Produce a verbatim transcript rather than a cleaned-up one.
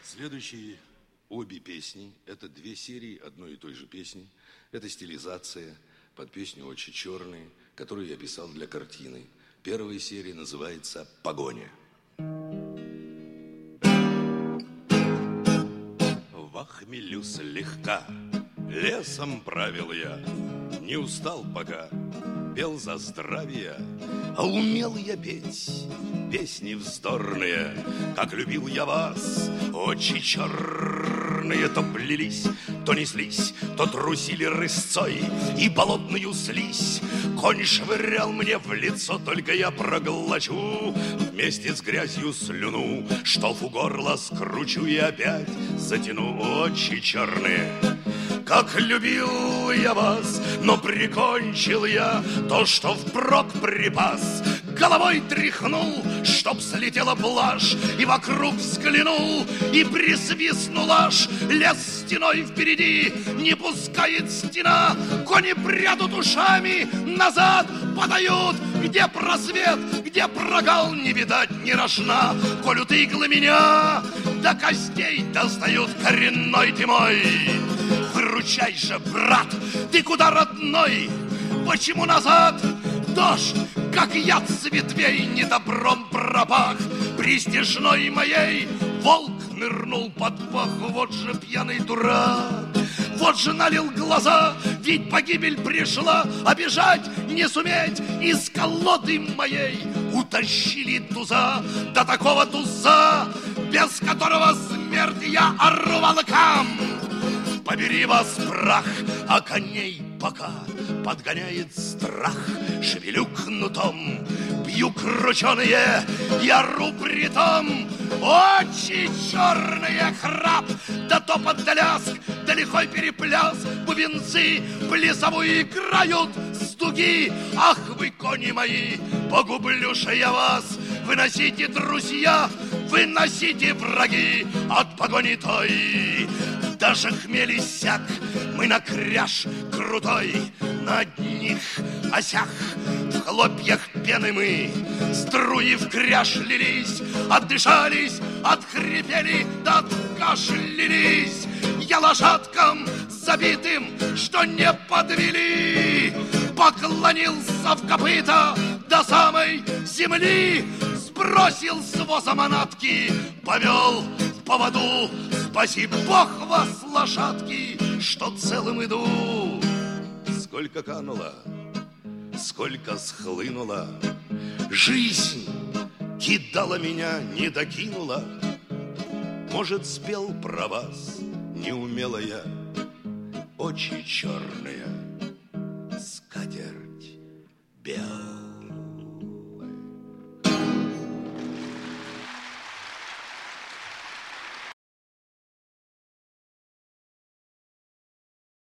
Следующие обе песни – это две серии одной и той же песни. Это стилизация под песню «Очи черные», которую я писал для картины. Первая серия называется «Погоня». В хмелю слегка лесом правил я, не устал пока, пел за здравие, а умел я петь песни вздорные, как любил я вас. Очи черные то плелись, то неслись, то трусили рысцой и болотную слизь. Конь швырял мне в лицо, только я проглочу вместе с грязью слюну, штоф у горла скручу и опять затяну. Очи черные, как любил я вас, но прикончил я то, что впрок припас. Головой тряхнул, чтоб слетела блажь, и вокруг взглянул, и присвистнул аж. Лес стеной впереди, не пускает стена. Кони прядут ушами, назад подают. Где просвет, где прогал, не видать ни рожна. Колют иглы меня, до костей достают. Коренной ты мой, выручай же, брат, ты куда, родной? Почему назад? Дождь, как яд с ветвей, недобром пропах. Пристяжной моей волк нырнул под пах. Вот же пьяный дурак, вот же налил глаза, ведь погибель пришла, а бежать не суметь. Из колоды моей утащили туза, до такого туза, без которого смерть я ору волкам. Побери вас, прах, а коней пока подгоняет страх. Шевелю кнутом, бью крученые, я ору притом. Очи черные, храп, да топот, да лязг, да лихой перепляс. Бубенцы плясовую играют с дуги. Ах вы, кони мои, погублю же я вас. Выносите, друзья, выносите, враги, от погони той. Даже хмель иссяк, мы на кряж крутой, на одних осях. В хлопьях пены мы, струи в кряж лились, отдышались, отхрипели, да откашлялись. Я лошадкам забитым, что не подвели, поклонился в копыта до самой земли. Сбросил с воза манатки, повел в поводу. Спаси Бог вас, лошадки, что целым иду. Сколько кануло, сколько схлынуло, жизнь кидала меня, не докинула. Может, спел про вас, не умела я. Очи черные, скатерть белая.